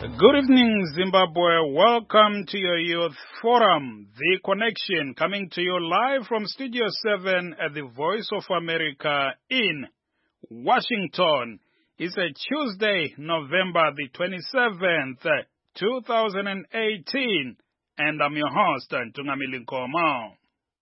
Good evening, Zimbabwe. Welcome to your Youth Forum, The Connection, coming to you live from Studio 7 at the Voice of America in Washington. It's a Tuesday, November the 27th, 2018, and I'm your host, Ntungamili Nkomo.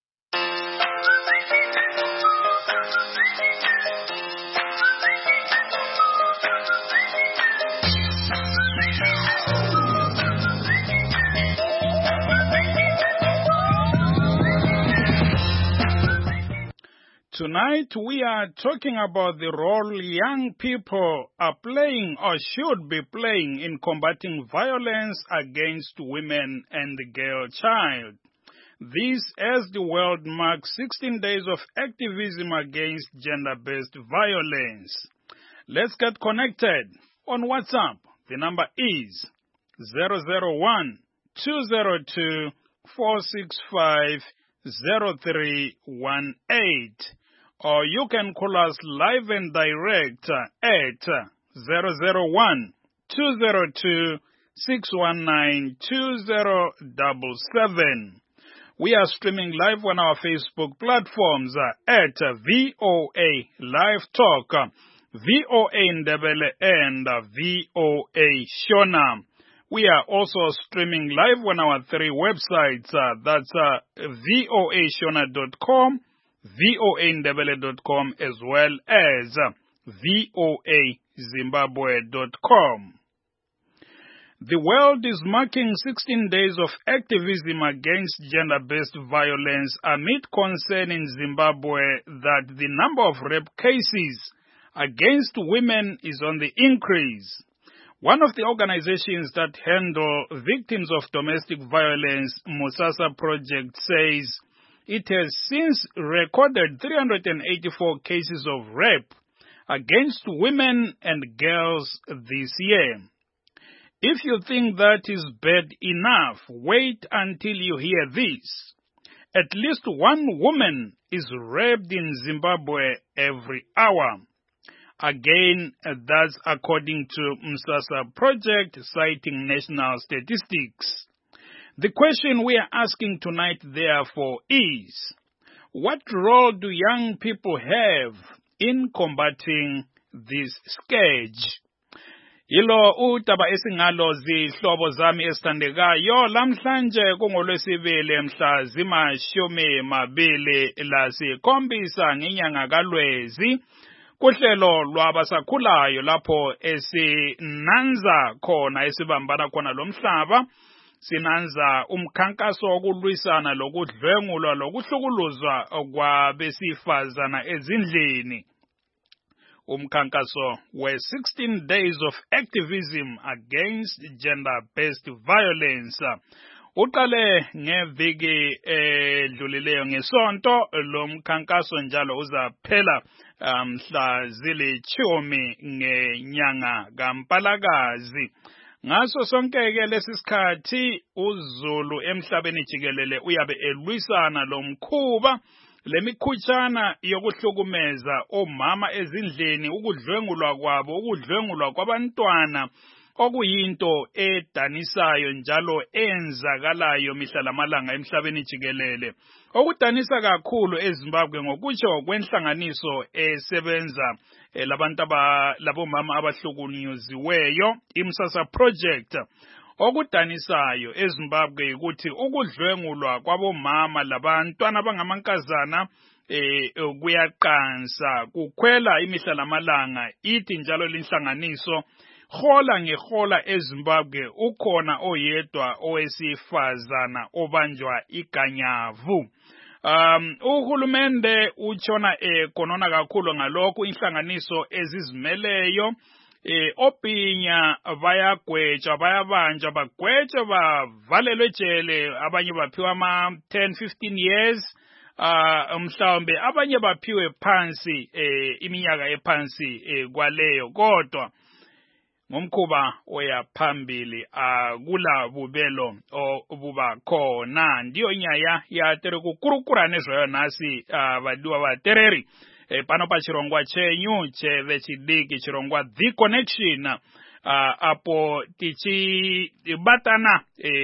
Tonight we are talking about the role young people are playing or should be playing in combating violence against women and the girl child. This as the world marks 16 days of activism against gender-based violence. Let's get connected on WhatsApp. The number is 001-202-465-0318. Or you can call us live and direct at 001-202-619-2077. We are streaming live on our Facebook platforms at VOA Live Talk, VOA Ndebele, and VOA Shona. We are also streaming live on our three websites, that's voashona.com, voandebele.com, as well as voazimbabwe.com. The world is marking 16 days of activism against gender-based violence amid concern in Zimbabwe that the number of rape cases against women is on the increase. One of the organizations that handle victims of domestic violence, Musasa Project, says it has since recorded 384 cases of rape against women and girls this year. If you think that is bad enough, wait until you hear this. At least one woman is raped in Zimbabwe every hour. Again, that's according to Musasa Project, citing national statistics. The question we are asking tonight, therefore, is, what role do young people have in combating this scourge? Yilo utaba esingalo zihlobo zami esithandekayo lamhlanje kungolwesibili mhla zima-20 lasikhombisa ngenyanga kaLwezi kuhlelo lwabasakhulayo lapho esinanza khona esibambana khona lomhlaba sinanza umkhankaso wokulwisana lokudlwengulwa lokuhlukuluzwa kwabesifazana ezindlini. Umkhankaso we-16 days of activism against gender-based violence. Uqale ngeviki edlulileyo ngesonto, lo mkhankaso njalo uzaphela mhla zili-10 ngenyanga kaMpalakazi. Ngaso sonke-ke lesi sikhathi uZulu emhlabeni jikelele uyabe elwisana lo mkhuba, lemikhutshana yokuhlukumeza omama ezindleni, ukudlwengulwa kwabo, ukudlwengulwa kwabantwana, okuyinto edanisayo njalo enzakalayo mihla lamalanga emhlabeni jikelele. Okudanisa kakhulu eZimbabwe ngokutsho kwenhlanganiso esebenza labomama abahlukunyeziweyo, iMusasa Project. Okudanisayo eZimbabwe ukuthi ukudlwengulwa kwabomama labantwana abangamankazana kuyaqansa, kukhwela imihla lamalanga. Ithi njalo linhlanganiso hola ngehola eZimbabwe ukhona oyedwa owesifazana obanjwa iganyavu. Uhulumende utshona konona kakhulu ngalokho. Inhlanganiso ezizimeleyo opinya bayagwetshwa, bayabanjwa, bagwetshwe, bavalelwe ejele, abanye baphiwa ama-10-15 years, mhlawumbe abanye baphiwe phansi iminyaka ephansi kwaleyo. Kodwa ngomkhuba oya phambili akula bubelo obuba khona. Ndiyo nyaya ya tere kukurukurane zvayo nasi vadiwa vatereri pano pachirongwa chenyu cheve chidiki, chirongwa The Connection. apo tichibatana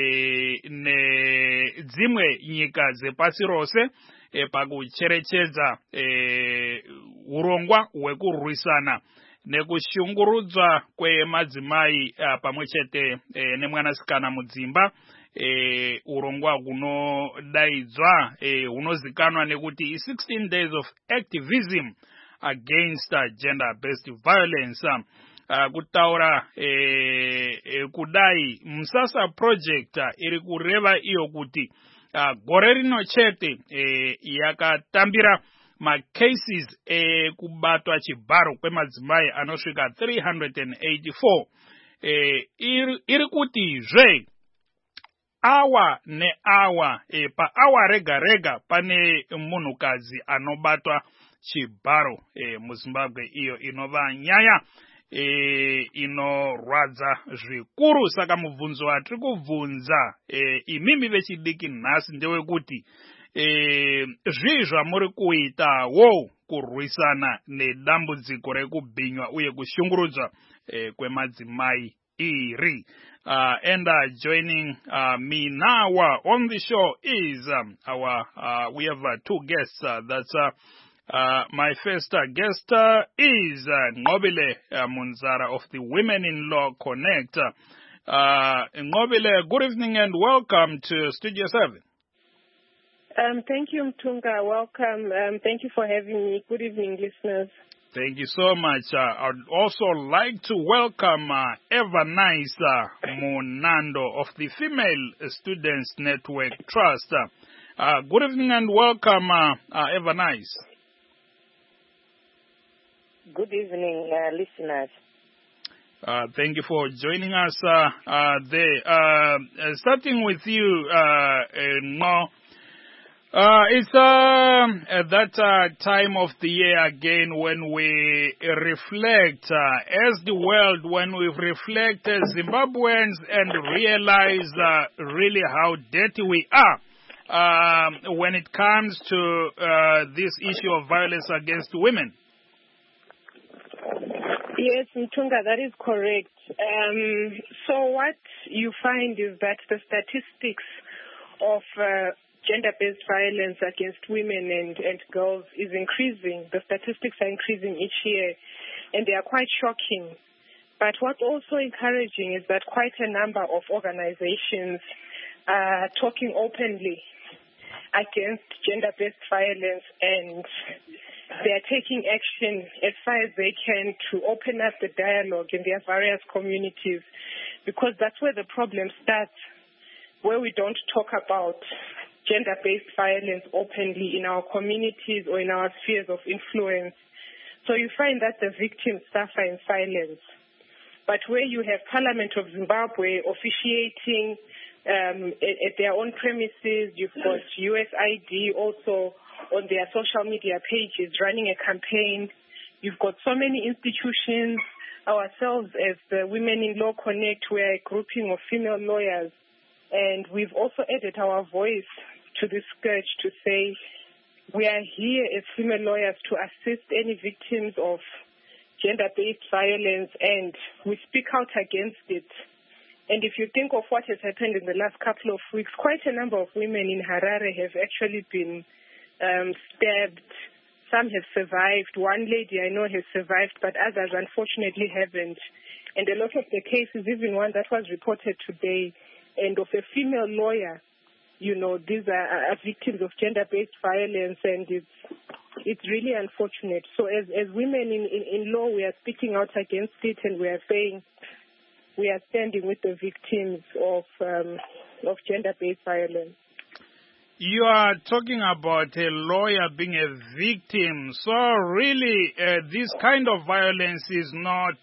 nedzimwe nyika dzepasi rose pakucherechedza urongwa hwekurwisana nekushungurudzwa kwemadzimai pamwe chete nemwanasikana mudzimba, urongwa hunodaidzwa hunozikanwa nekuti 16 days of activism against gender-based violence. Kutaura kudai Musasa project iri kureva iyo kuti gore rino chete yakatambira macases kubatwa chibharo kwemadzimai anosvika 384. Iri kuti zve awa neawa paawa rega rega pane munhukadzi anobatwa chibharo muZimbabwe, iyo inova nyaya inorwadza zvikuru. Saka mubvunzo watiri kubvunza imimi vechidiki nhasi ndewekuti zvii zvamuri kuitawo kurwisana nedambudziko rekubhinywa uye kushungurudzwa kwemadzimai iri. And joining me now on the show is we have two guests. That's my first guest is Ngobile Munzara of the Women in Law Connect. Ngobile, good evening and welcome to Studio 7. Thank you, Mtunga. Welcome. Thank you for having me. Good evening, listeners. Thank you so much. I'd also like to welcome Evernice Munando of the Female Students Network Trust. Good evening and welcome, Evernice. Good evening, listeners. Thank you for joining us there. Starting with you, Ngo. It's that time of the year again when we reflect as the world, when we reflect as Zimbabweans and realize really how dirty we are when it comes to this issue of violence against women. Yes, Mtunga, that is correct. So what you find is that the statistics of gender-based violence against women and girls is increasing. The statistics are increasing each year, and they are quite shocking. But what's also encouraging is that quite a number of organizations are talking openly against gender-based violence, and they are taking action as far as they can to open up the dialogue in their various communities, because that's where the problem starts, where we don't talk about gender-based violence openly in our communities or in our spheres of influence. So you find that the victims suffer in silence. But where you have Parliament of Zimbabwe officiating at their own premises, you've got USID also on their social media pages running a campaign. You've got so many institutions. Ourselves as the Women in Law Connect, we're a grouping of female lawyers, and we've also added our voice to this scourge to say we are here as female lawyers to assist any victims of gender-based violence, and we speak out against it. And if you think of what has happened in the last couple of weeks, quite a number of women in Harare have actually been stabbed. Some have survived. One lady I know has survived, but others unfortunately haven't. And a lot of the cases, even one that was reported today, and of a female lawyer, you know, these are victims of gender-based violence, and it's really unfortunate. So as women in law, we are speaking out against it, and we are saying we are standing with the victims of gender-based violence. You are talking about a lawyer being a victim. So really, this kind of violence is not,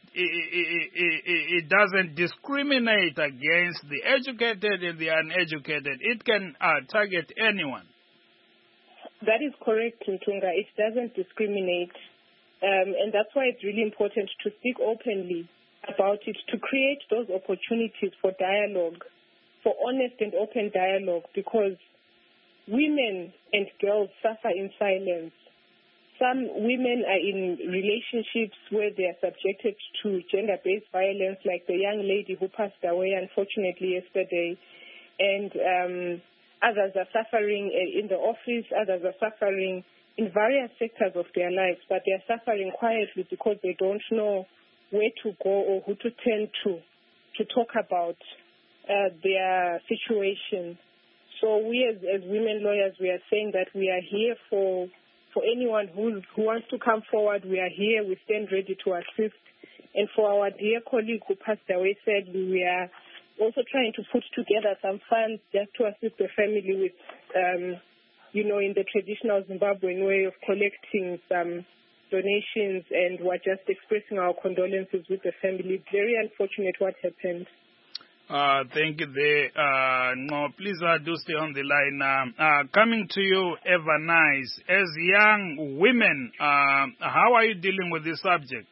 it doesn't discriminate against the educated and the uneducated. It can target anyone. That is correct, Mtunga. It doesn't discriminate. And that's why it's really important to speak openly about it, to create those opportunities for dialogue, for honest and open dialogue, because women and girls suffer in silence. Some women are in relationships where they are subjected to gender-based violence, like the young lady who passed away, unfortunately, yesterday. And others are suffering in the office, others are suffering in various sectors of their lives, but they are suffering quietly because they don't know where to go or who to turn to talk about their situation. So we as women lawyers, we are saying that we are here for anyone who wants to come forward. We are here. We stand ready to assist. And for our dear colleague who passed away, sadly, we are also trying to put together some funds just to assist the family with, in the traditional Zimbabwean way of collecting some donations, and we're just expressing our condolences with the family. It's very unfortunate what happened. Thank you there. No, please do stay on the line. Coming to you, Eva Nice, as young women, how are you dealing with this subject?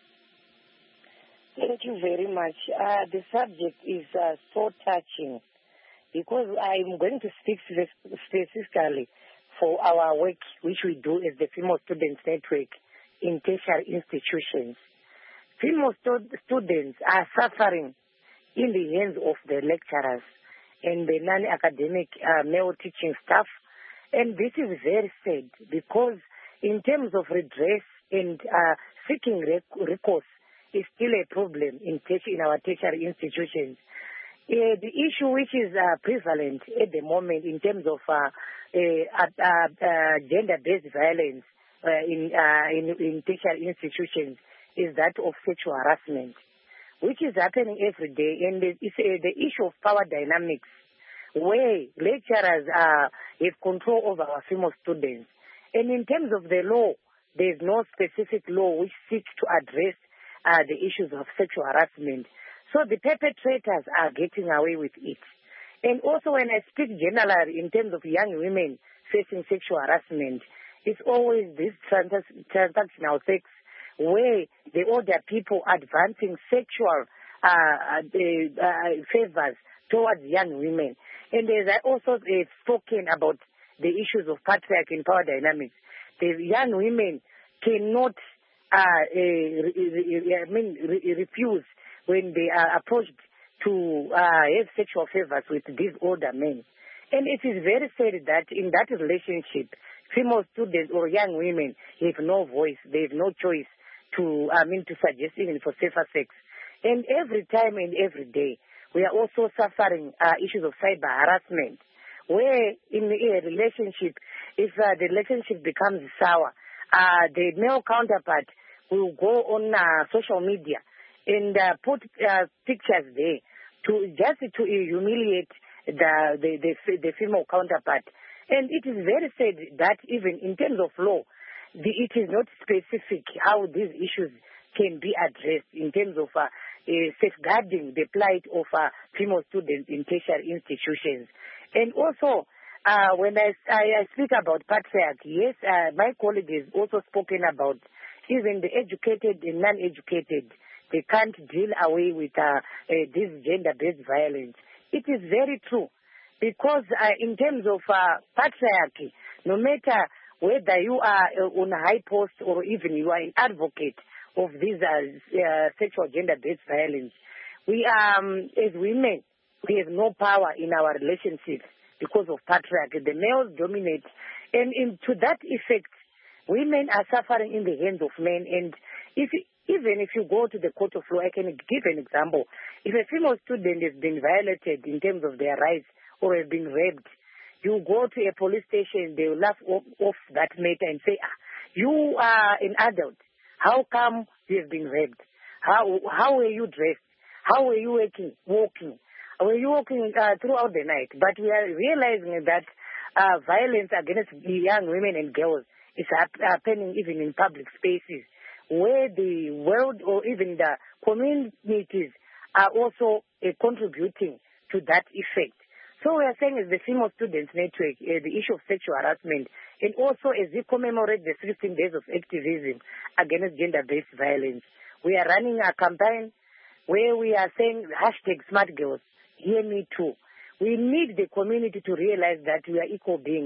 Thank you very much. The subject is so touching because I'm going to speak specifically for our work which we do as the Female Students Network in tertiary institutions. Female students are suffering in the hands of the lecturers and the non-academic male teaching staff. And this is very sad because in terms of redress and seeking recourse is still a problem in our tertiary institutions. The issue which is prevalent at the moment in terms of gender-based violence in tertiary institutions is that of sexual harassment, which is happening every day. And it's the issue of power dynamics, where lecturers have control over our female students. And in terms of the law, there is no specific law which seeks to address the issues of sexual harassment. So the perpetrators are getting away with it. And also when I speak generally in terms of young women facing sexual harassment, it's always this transactional sex where the older people advancing sexual favors towards young women. And there's also spoken about the issues of patriarchy and power dynamics. The young women cannot refuse when they are approached to have sexual favors with these older men. And it is very sad that in that relationship, female students or young women have no voice, they have no choice to suggest even for safer sex. And every time and every day, we are also suffering issues of cyber harassment, where in a relationship, if the relationship becomes sour, the male counterpart will go on social media and put pictures there to humiliate the female counterpart. And it is very sad that even in terms of law, it is not specific how these issues can be addressed in terms of safeguarding the plight of female students in tertiary institutions. And also, when I speak about patriarchy, yes, my colleague has also spoken about even the educated and non-educated. They can't deal away with this gender-based violence. It is very true because in terms of patriarchy, no matter whether you are on a high post or even you are an advocate of this sexual gender-based violence, we as women, we have no power in our relationships because of patriarchy. The males dominate. And to that effect, women are suffering in the hands of men. And even if you go to the court of law, I can give an example. If a female student has been violated in terms of their rights or has been raped, you go to a police station, they will laugh off that matter and say, you are an adult. How come you have been raped? How were you dressed? How were you walking? Were you walking throughout the night? But we are realizing that violence against young women and girls is happening even in public spaces, where the world or even the communities are also contributing to that effect. So we are saying as the Female Students Network, the issue of sexual harassment, and also as we commemorate the 16 days of activism against gender-based violence, we are running a campaign where we are saying #SmartGirls, hear me too. We need the community to realize that we are equal beings.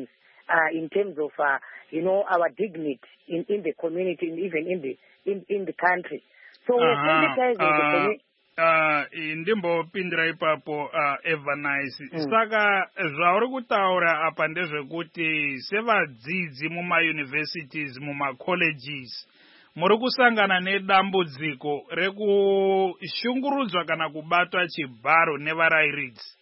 in terms of, our dignity in the community and even in the country. So we're sensitizing the community. Ndimbopindira ipapo Evanice. Saka zvauri kutaura apa ndezvekuti sevadzidzi mumayunivhesitizi mumacolleges muri kusangana nedambudziko rekushungurudzwa kana kubatwa chibharo nevarairidzi.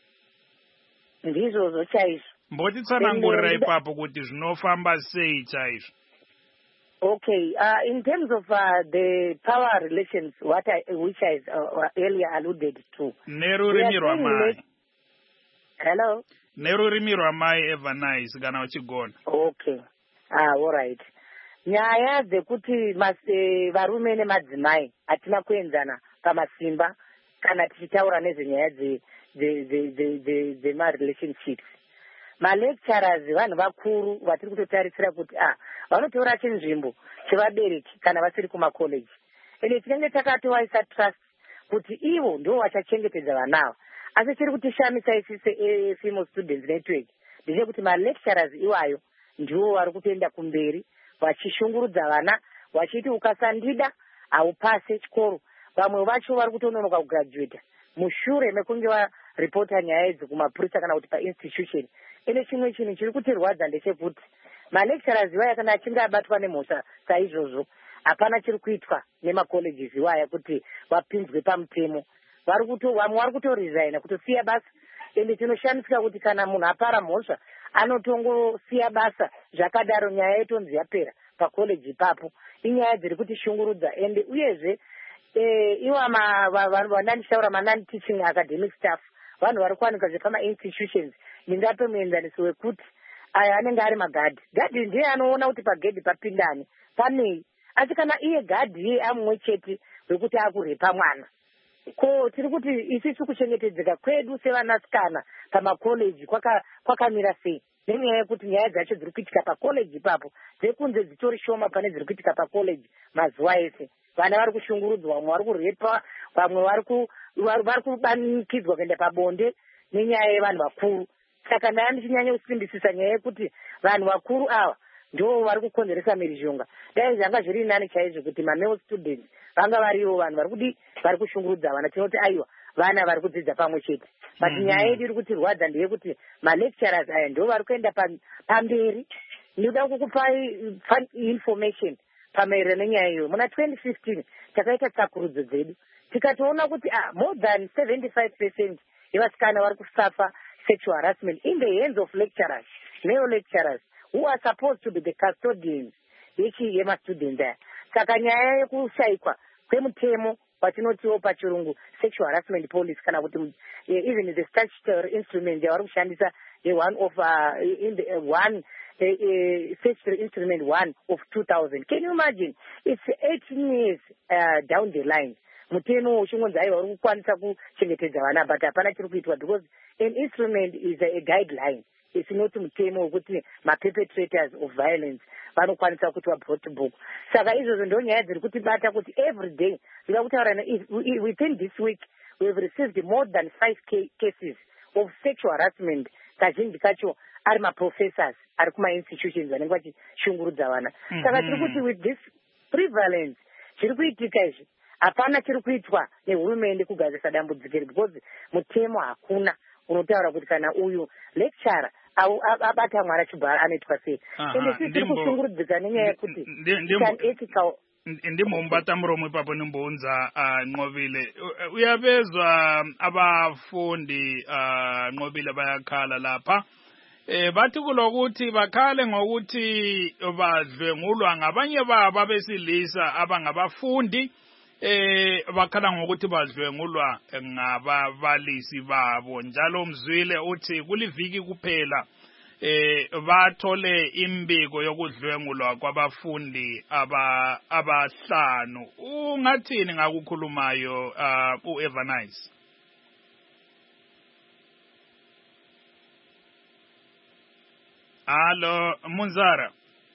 Ndizvo chaizvo. Mbotitsanangurira ipapo kuti zvinofamba sei chaizvo. Okay, in terms of the power relations, which I earlier alluded to. Nerurimi rwamai. Hello? Nerurimi rwamai Evanice kana uchigona. Okay, all right. Nyaya dzekuti varume nemadzimai hatina kuenzana pamasimba kana tichitaura nezvenyaya dzema-relationships. Malecturers vanhu vakuru vatiri kutotarisira kuti vanotora chinzvimbo chevabereki kana vasiri kumacollege. Ende tinenge takatovaisa trust kuti ivo ndo vachachengetedza vanava. Asi chiri kutishamisa isi female students network ndechekuti malecturers iwayo ndivo vari kutoenda kumberi vachishungurudza vana vachiti ukasandida haupasi chikoro. Vamwe vacho vari kutononoka kugraduata mushure mekunge varipota nyaya idzi kumapurisa kana kuti painstitution. Ene chimwe chinhu chiri kutirwadza ndechekuti malecturers iwaya kana achinge abatwa nemhosva saizvozvo hapana chiri kuitwa nemacolleges iwaya kuti vapinzwe pamutemo. Vamwe vari kutoresigna kutosiya basa. Ende tinoshamisika kuti kana munhu apara mhosva anotongosiya basa zvakadaro nyaya yetonzi yapera pacollege ipapo. Inyaya dziri kutishungurudza. Ende uyezve iwa vandandishaura ma-non-teaching academic staff vanhu vari kuwanikwa zvepama-institutions. Ndingape muenzaniso wekuti aya anenge ari magadhi. Gadhi ndiye anoona kuti pagedhi papindani panei. Asi kana iye gadhi amumwe chete wekuti akurepa mwana. Ko tiri kuti isisu kuchengetedzeka kwedu sevanasikana pamacollege kwakamira sei? Nenyaya yekuti nyaya dzacho dziri kuitika pacollege ipapo dzekunze dzitori shoma pane dziri kuitika pacollege mazuva ese. Vana vari kushungurudzwa, vamwe vari kurepa, vamwe vari kubanikidzwa kuenda pabonde nenyaya yevanhu vakuru. Saka ndaya ndichinyanya kusimbisisa nyaya yekuti vanhu vakuru ava ndo vari kukonzeresa mhirizhonga. Dai zvanga zviri nani chaizvo kuti ma-male students vanga varivo vanhu vari kushungurudza vana. Tinoti aiwa vana vari kudzidza pamwe chete. But nyaya yedu iri kutirwadza ndeyekuti ma-lecturers aya ndo vari kuenda pamberi. Ndinoda kukupa information pamaererano nenyaya iyoyo. Muna 2015 takaita tsakurudzo dzedu tikatoona kuti more than 75% yevasikana vari kusafa sexual harassment in the hands of lecturers, male lecturers, who are supposed to be the custodians yema-students aya. Saka nyaya yekushaikwa kwemutemo watinotiwo pachirungu sexual harassment policy kana kuti even the statutory instrument yavari kushandisa statutory instrument 1 of 2000. Can you imagine? It's 18 years down the line. Mutemo uchingonzi aiwa uri kukwanisa kuchengetedza vana but hapana chiri kuitwa because an instrument is a guideline. It's not mutemo wekuti ma-perpetrators of violence vanokwanisa kuti vabrought book. Saka izvozvo ndo nyaya dziri kutibata kuti every day ndida kutaura within this week we have received more than 5 cases of sexual harassment. Kazhinji kacho ari ma-professors ari kuma-institutions vanenge vachishungurudza vana. Saka tiri kuti with this prevalence zviri kuitika izvi hapana chiri kuitwa nehurumende kugadzirisa dambudziko because mutemo hakuna unotaura kuti kana uyu lecturer abata mwana chibhara anoitwa sei. Ende sisi tiri kushungurudzika nenyaya yekuti ethical. Ndimbomubata muromo ipapo nimbounza Nqobile. Uyabezwa abafundi Nqobile bayakhala lapha. Bathi kulokuthi bakhale ngokuthi badlwengulwa ngabanye babo abesilisa abangabafundi. Bakhala ngokuthi badlwengulwa ngababalisi babo. Njalo mzwile uthi kuliviki kuphela bathole imbiko yokudlwengulwa kwabafundi abahlanu. Ungathini ngakukhulumayo uEvanice? Allo Munzara.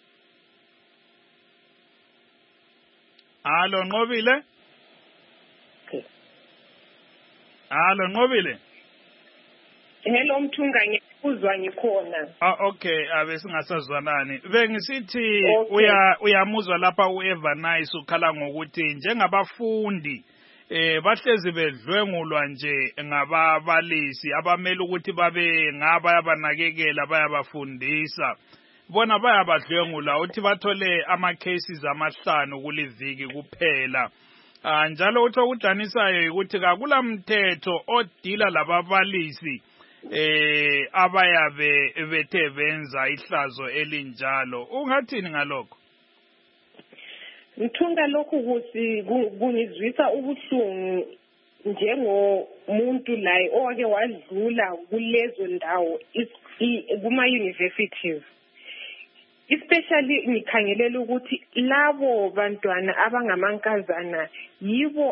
Allo Nqobile. Okay. Allo Nqobile. Hello Mthunga, ngikuzwa ngikhona. Okay, abesingasazwanani. Bengisithi Okay. uyamuzwa lapha uEva Nice ukhala ngokuthi njengabafundi bahlezi bedlwengulwa nje ngababalisi abamele ukuthi babe ngaba yabanakekela bayabafundisa. Bona bayabadlwengula uthi bathole ama-cases amahlanu kuliviki kuphela. Njalo uthi okudanisayo ukuthi kakula mthetho odila lababalisi abayabe bethe benza ihlazo elinjalo. Ungathini ngalokho? Mthunga, lokhu kungizwisa ubuhlungu njengomuntu la owake wadlula kulezo ndawo kuma-universities. Especially ngikhangelela ukuthi labo bantwana abangamankazana yibo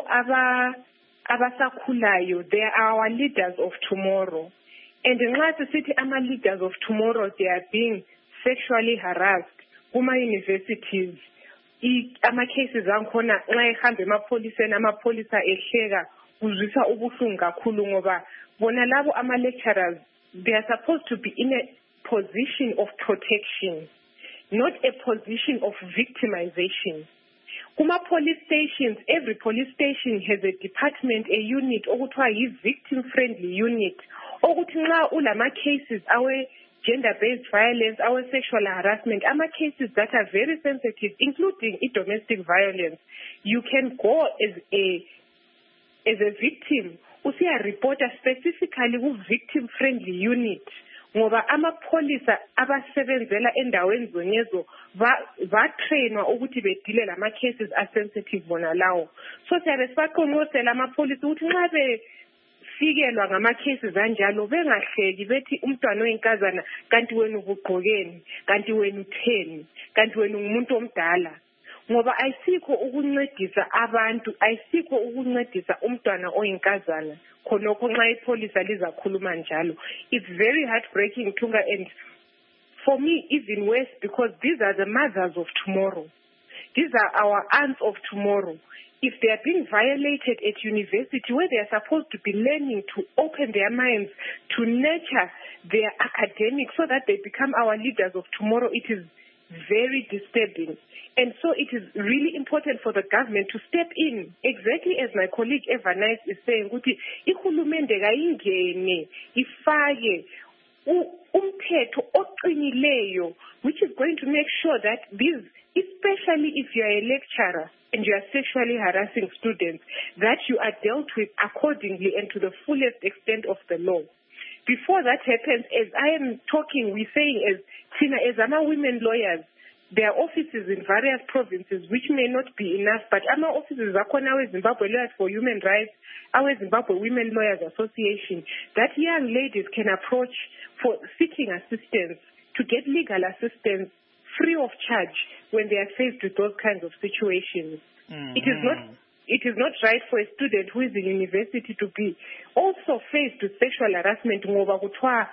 abasakhulayo. They are our leaders of tomorrow. And nxa sisithi ama-leaders of tomorrow, they are being sexually harassed kuma-universities. Ama-cases angikhona nxa ehamba emapholiseni, amapholisa ehleka, kuzwisa ubuhlungu kakhulu ngoba bona labo ama-lecturers, they are supposed to be in a position of protection, not a position of victimization. Kuma-police stations, every police station has a department, a unit, okuthiwa yi-victim-friendly unit, okuthi nxa ulama-cases gender-based violence, our sexual harassment, cases that are very sensitive, including domestic violence, you can go as a victim, report specifically ku-victim-friendly unit. Ngoba amapholisa abasebenzela endaweni zonyezo batrainwa ukuthi bedile lama-cases asensitive bona lawo. So siyabe sibaqonqosela amapholisa ukuthi nxa befikelwa ngama-cases anjalo bengahleki bethi umntwana oyinkazana kanti wena ubugqokeni, kanti wena utheni, kanti wena ungumuntu omdala. Ngoba ayisikho ukuncedisa abantu, ayisikho ukuncedisa umntwana oyinkazana khonokho nxa ipholisa lizakhuluma njalo. It's very heartbreaking, Thunga, and for me even worse, because these are the mothers of tomorrow. These are our aunts of tomorrow. If they are being violated at university where they are supposed to be learning to open their minds, to nurture their academics so that they become our leaders of tomorrow, it is very disturbing. And so it is really important for the government to step in, exactly as my colleague Eva Nice is saying, ukuthi ihulumende kayingene ifake umthetho oqinileyo, which is going to make sure that these, especially if you are a lecturer and you are sexually harassing students, that you are dealt with accordingly and to the fullest extent of the law. Before that happens, as I am talking, we're saying as women lawyers, there are offices in various provinces which may not be enough, but our offices are Zimbabwe Lawyers for Human Rights, our Zimbabwe Women Lawyers Association, that young ladies can approach for seeking assistance, to get legal assistance free of charge when they are faced with those kinds of situations. Mm-hmm. It is not right for a student who is in university to be also faced with sexual harassment ngoba kuthiwa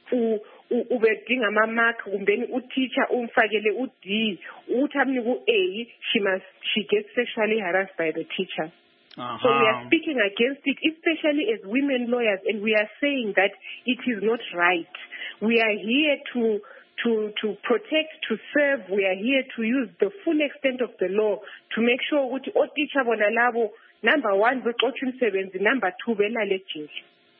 ubedinga ama-mark kumbeni u-teacher umfakele u-D uthi amnike u-A, she gets sexually harassed by the teacher. So we are speaking against it, especially as women lawyers, and we are saying that it is not right. We are here to protect, to serve. We are here to use the full extent of the law to make sure ukuthi otitsha bona labo, number one, beqotshwe umsebenzi, number two, belale ejele.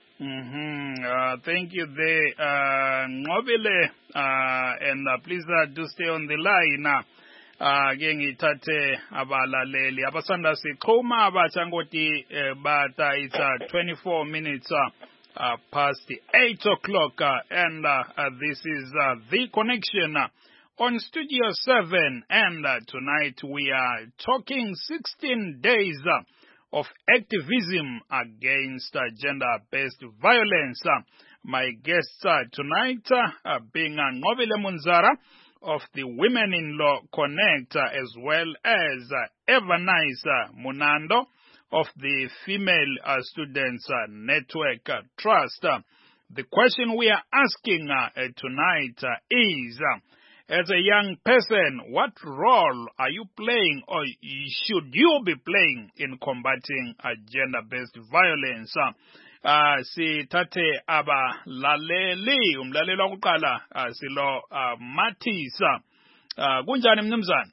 Thank you there, Ngobile, and please do stay on the line. Ke ngithathe abalaleli abasanda siqhuma abachangoti bata it's 24 minutes past 8 o'clock and this is The Connection on Studio 7, and tonight we are talking 16 days of activism against gender-based violence. My guests tonight being Ngobile Munzara of the Women in Law Connect, as well as Eva Nice Munando of the Female Students Network Trust. The question we are asking tonight is, as a young person, what role are you playing or should you be playing in combating gender-based violence? sithathe abalaleli. Umlaleli wokuqala silo Mathisa. Kunjani mnumzana?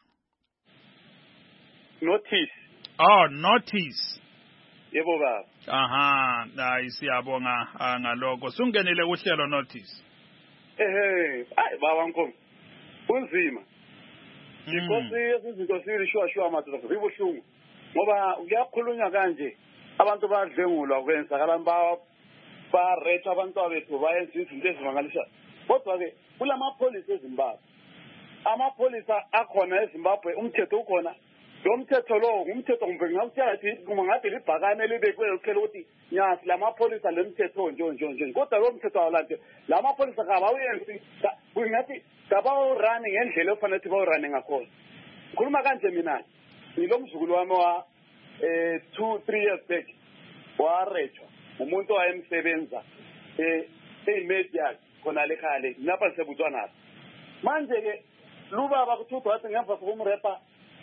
Notice. Oh, Notice. Yebo baba. Aha, siyabonga ngaloko. Sungenele kuhlelo Notice. Ayi baba Nkomo. Kunzima. Because izinto sishwa madoda zibuhlungu. Ngoba kuyakhulunywa kanje abantu badlengulwa kwenzakala ba rate abantu abethu bayenza izinto ezimangalisayo. Kodwa ke kulamapolisa eZimbabwe. Amapolisa akhona eZimbabwe umthetho ukhona. Lo mthetho lo umthetho ngingakutshela ukuthi kungathi libhakane libekwe ukhela ukuthi nyasi lamapolisa lemthetho nje. Kodwa lo mthetho awulande. Lamapolisa kabawenzi kungathi kabawu running ngendlela efanele bawu-running ngakhona. Ngikhuluma kanje mina. Ngilo mzukulu wami wa 2-3 years back warejwa umuntu owayemsebenza emedia khona lekhale lapha seButswana. Manje ke lubaba kuthi wathi ngemva kokumrepa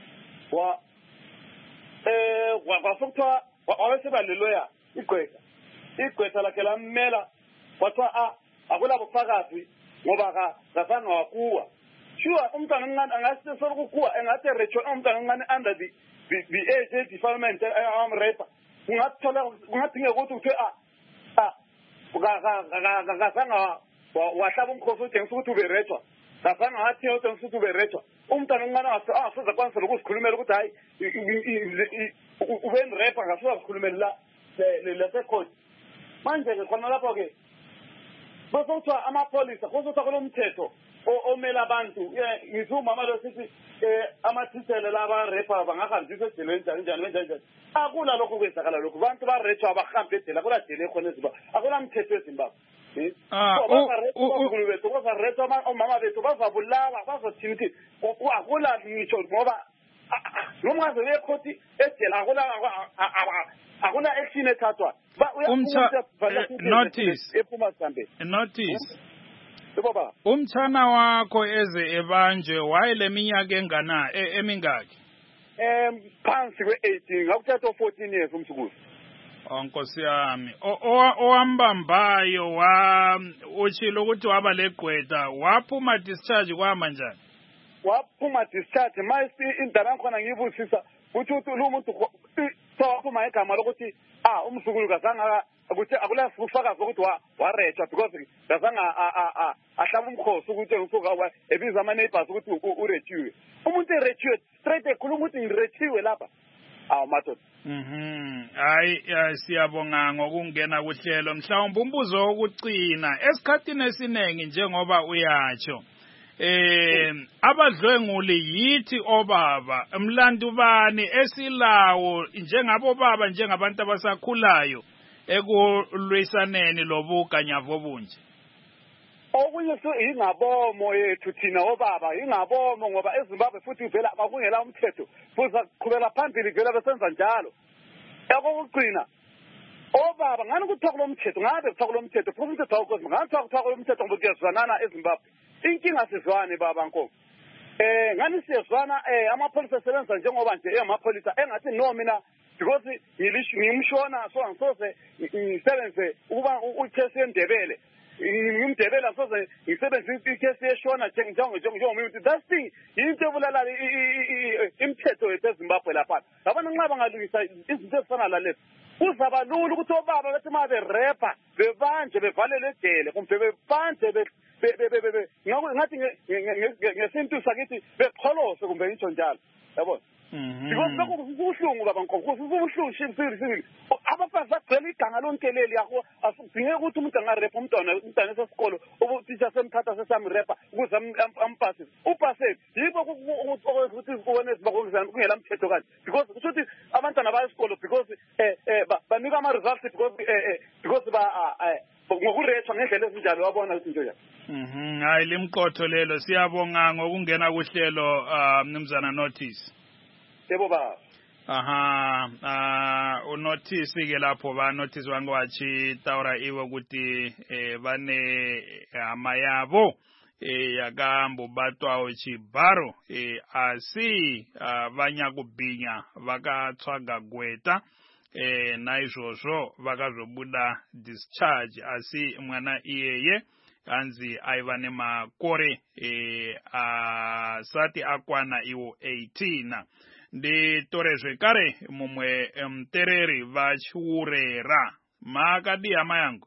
kwasokuthiwa wayesebalelweya igqwetha lakhe lammela kwathiwa akulabo bufakazi ngoba kazange wakuwa. Sure, umntwana omncane angasisolo kukuwa engathi recho umntwana omncane under the age defilement amrepa. Kungadingeka ukuthi uthe kazange wahlaba umkhosi utshengisa ukuthi uberejwa. Kazange wathi utshengisa ukuthi uberejwa. Umntwana omncane asoza kwanisa lokuzikhulumela ukuthi hayi ubenrepa ngasoza kukhulumela lesekhodi. Manje ke khona lapho ke bosothiwa amapolisa kusothiwa kulomthetho omela abantu ngithi umama lo sithi amathithele laba repa bangahanjiswa edelweni njani. Akula lokho kwenzakala lokho. Abantu barejwa abahambe edela akula dele khona eZimbabwe. Akula mthetho eZimbabwe. Omama bethu bazabulawa bazothini akula ngitsho ngoba noma ngaze bekhoti edela akula action ethathwa. Notice. Umthana wakho eze ebanje wayeleminyaka emingaki? Phansi kwe-18 ngakuthatha 14 years umsukuzi. Nkosi yami. Owambambayo utshilo ukuthi waba legqwetha waphuma discharge kwahamba njani? Waphuma discharge mayisi indaba khona ngiyibusisa ukuthi lo muntu waphuma igama lokuthi umsukulu kazange ukuthi akula ufakazi ukuthi warejwa because kazange ahlaba umkhosi ukuthi usuka ebiza ama neighbors ukuthi urejiwe. Umuntu erejiwe straight ekhuluma ukuthi ngirejiwe lapha. Madoda. Hayi siyabonga ngokungena kuhlelo. Mhlawumbe umbuzo wokucina esikhatini esiningi njengoba uyatsho. Abadlwenguli yithi obaba mlandu bani esilawo njengabo baba njengabantu abasakhulayo ekulwisaneni lobuganyavu obunje? Okunye ingabomo yethu thina obaba ingabomo ngoba eZimbabwe futhi vela akungela umthetho futhi qhubela phambili vela besenza njalo. Ekugcina obaba ngani kuthiwa kulomthetho ngabe kuthiwa kulomthetho futhi umthetho awukho ngani kuthiwa kulomthetho ngoba kuyazwanana eZimbabwe. Inkinga sizwane baba Nkomo. Ngani siyazwana amapolisa asebenza njengoba nje amapolisa engathi no mina because ngimshona so angizose ngisebenze ukuba uChesi eNdebele ngimdebela soze ngisebenze iChesi yeshona njengomuntu. That thing into ebulala imithetho yethu eZimbabwe lapha. Labana nxa bangalungisa izinto ezifana lalezi kuzaba lula ukuthi obaba bethi mabe repa bebanje bevalele edele kumbe bebanje ngathi ngesintu sakithi beqholose kumbe ngitsho njalo. Yabona? Because lokho kubuhlungu baba Nkomo. Kubuhlungu sibili. Abafazi bagcwele iganga lonke leli yakho asidingeka ukuthi umuntu angarepa umntwana esesikolo ubuthisha semthatha sesamrepa ukuze ampase. Upase yikho ukuthi ubone izibakho kungela mthetho kanti because kusho ukuthi abantwana bayesikolo because banika ama results because ngokurejwa ngendlela ezinjalo wabona ukuthi nje. Hayi limqotho lelo siyabonga ngokungena kuhlelo mnumzana Notice. Yebo baba. Unotice ke lapho ba notice wangowachi taura iwe ukuthi bane amayabo yakambo batwa ochibaro asi banya kubinya vakatswaga gweta naizvozvo vakazobuda discharge, asi mwana iyeye anzi aiva nemakore asati akwana iwo 18. Nditore zvekare mumwe mutereri Vachiurera. Makadi hama yangu?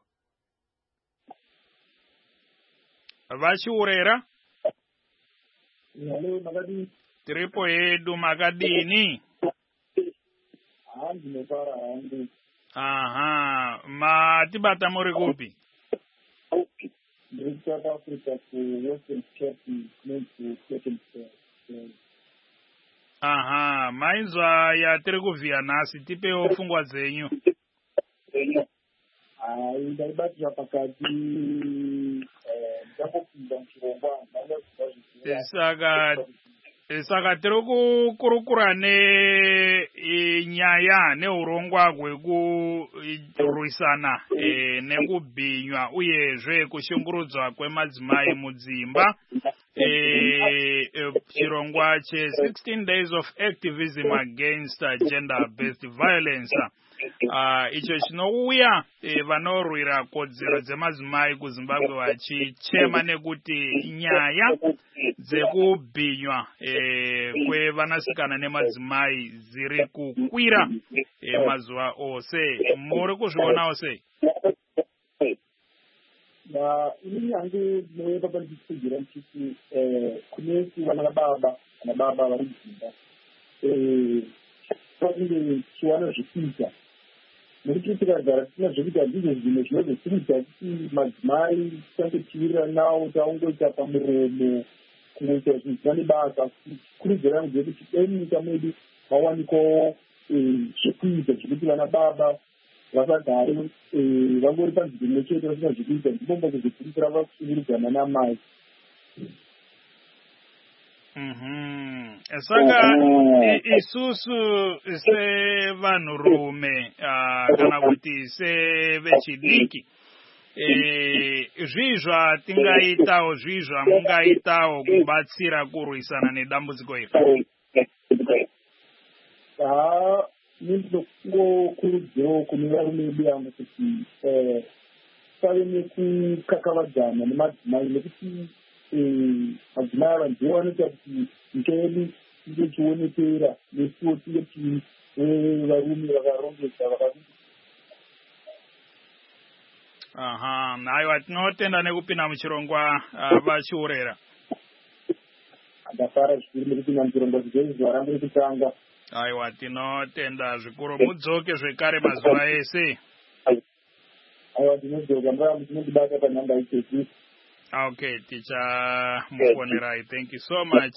Vachiurera? Hello, makadi. Tripo yedu makadini? Ndinopara hangu. Aha, matibata muri kupi? Ndiri South Africa ku Western Cape, close to second stage. Aha, mainzwa yatiri kuvhiya nhasi, tipewo pfungwa dzenyu. Ndaibatira pakati ndakopinda muchirongwa saka tiri kukurukura nenyaya neurongwa hwekurwisana nekubhinywa uyezve kushungurudzwa kwemadzimai mudzimba. Chirongwa che 16 days of activism against gender-based violence. Icho chinouya vanorwira kodzero dzemadzimai kuZimbabwe vachichema nekuti nyaya dzekubhinywa kwevanasikana nemadzimai dziri kukwira mazuva ose. Muri kuzvionawo sei? Ini hangu ndinoyeva ndichitsigira ndichiti kune vana baba vari kudzimba pakunge chiwana zvekuita nekuti tikagara tisina zvekuita ndizvo zvimwe zvinozotiita kuti madzimai tisange tivirira nawo taungoita pamuromo kungoita zvinhu zvisina nebasa. Kurudzira yangu ndeyekuti dai munyika medu mawanikwawo zvekuita zvekuti vana baba vasagare vangori panzvimbo imwe chete vasina zvekuita, ndipo pakuzokurikira vakusungurudzana namai. Saka isusu sevanhurume kana kuti sevechidiki zvizva tingaitawo, zvizva mungaitawo kubatsira kurwisana nedambudziko iri? Ndinokurudzirawo kune varume vedu avo kuti pave nekukakavadzana nemadzimai, nekuti madzimai ava ndiwo anoita kuti nyika yedu inge ichionekera nesuwo tinge varume vakarongeka vakarume. Aha, haiwa tinotenda nekupinda muchirongwa Vachiurera. Ndafara zvikuru nekupinda muchirongwa zvigezuva rangu rekutanga. Aiwa tinotenda zvikuru, mudzoke zvekare mazuva ese. Aiwa tinodzoka, muramba tinondibata panhamba ichezi. Okay, teacher Mufonerai, thank you so much.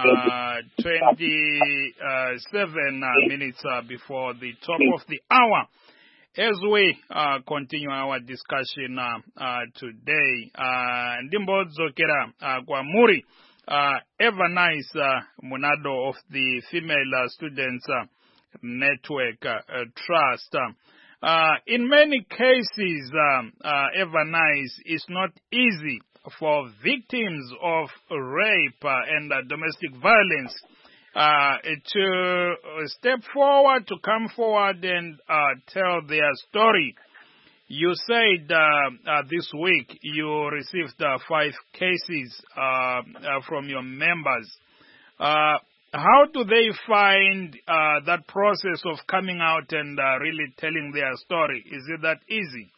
27 minutes before the top of the hour. As we continue our discussion today, ndimbodzokera kwa muri Ever Nice Munado of the Female Students Network Trust. In many cases, Ever Nice, it's not easy for victims of rape and domestic violence to step forward, to come forward and tell their story. You said this week you received 5 cases from your members. How do they find that process of coming out and really telling their story? Is it that easy?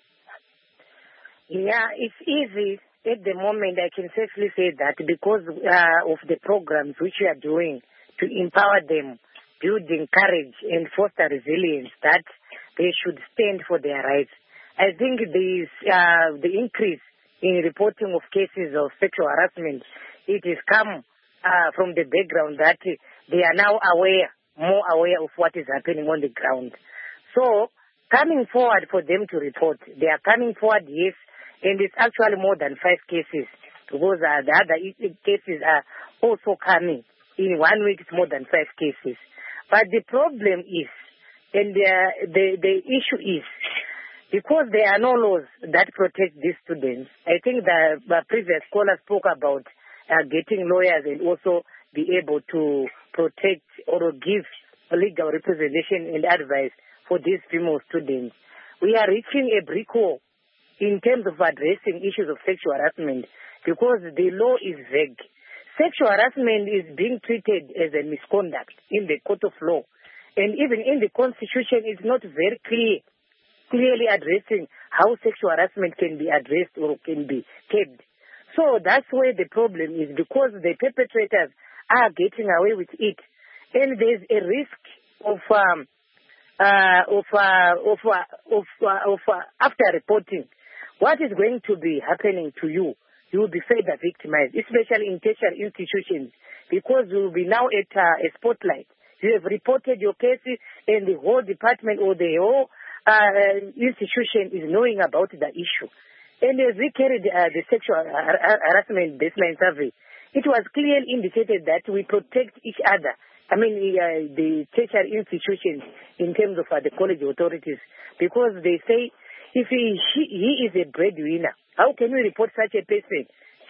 Yeah, it's easy. At the moment, I can safely say that because of the programs which we are doing to empower them, building courage and foster resilience, that they should stand for their rights. I think the increase in reporting of cases of sexual harassment, it has come from the background that they are now more aware of what is happening on the ground. So, coming forward for them to report, they are coming forward, yes, and it's actually more than 5 cases, because the other cases are also coming. In 1 week, it's more than 5 cases. But the problem is, and the issue is, because there are no laws that protect these students, I think the previous caller spoke about getting lawyers and also be able to protect or give legal representation and advice for these female students. We are reaching a brick wall in terms of addressing issues of sexual harassment because the law is vague. Sexual harassment is being treated as a misconduct in the court of law. And even in the Constitution, it's not very clearly addressing how sexual harassment can be addressed or can be kept. So that's where the problem is, because the perpetrators are getting away with it. And there's a risk of after reporting, what is going to be happening to you? You will be further victimized, especially in tertiary institutions, because you will be now at a spotlight. You have reported your case, and the whole department or the whole institution is knowing about the issue. And as we carried the sexual harassment baseline survey, it was clearly indicated that we protect each other. I mean, the tertiary institutions in terms of the college authorities, because they say if he is a breadwinner, how can we report such a person